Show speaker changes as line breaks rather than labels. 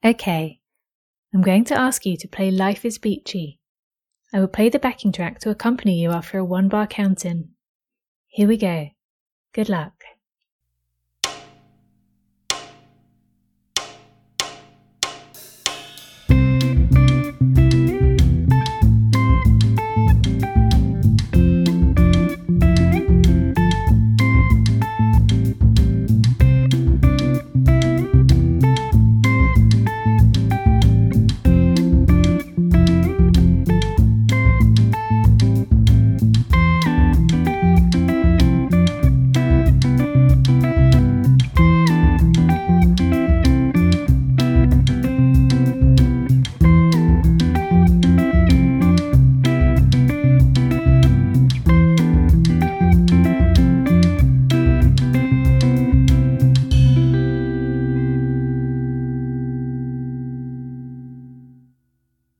Okay, I'm going to ask you to play Life is Beachy. I will play the backing track to accompany you after a 1-bar count-in. Here we go. Good luck.